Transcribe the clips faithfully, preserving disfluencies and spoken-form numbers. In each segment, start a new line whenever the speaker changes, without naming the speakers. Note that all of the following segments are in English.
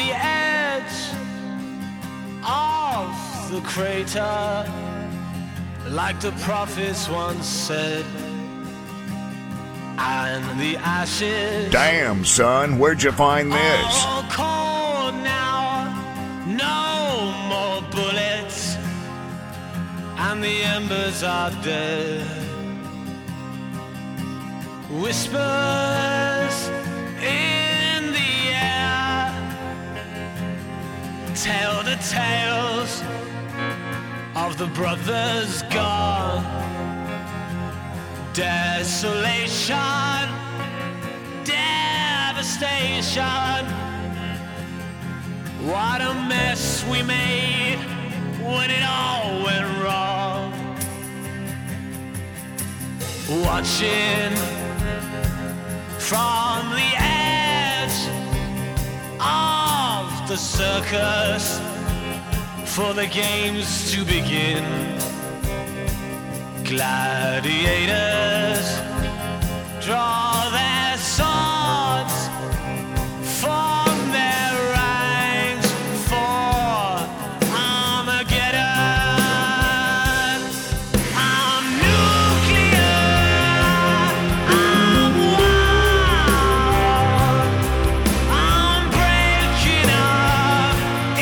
the edge of the crater, like the prophets once said, and the ashes.
Damn, son, where'd you find this?
All cold now, no more bullets, and the embers are dead. Whispers in the air tell the tales of the brothers gone. Desolation, devastation. What a mess we made when it all went wrong. Watching from the edge of the circus for the games to begin. Gladiators draw their swords, form their ranks for Armageddon. I'm nuclear, I'm wild, I'm breaking up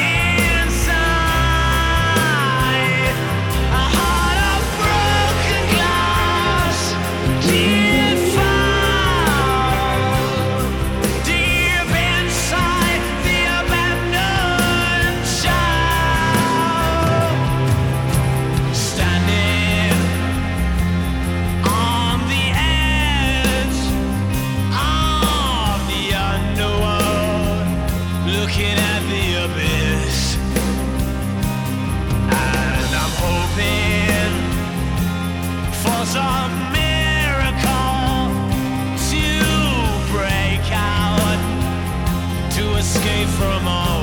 inside. A heart of broken glass, defiled, deep inside the abandoned child. Standing on the edge of the underworld, looking at the abyss, and I'm hoping for some miracle to break out, to escape from all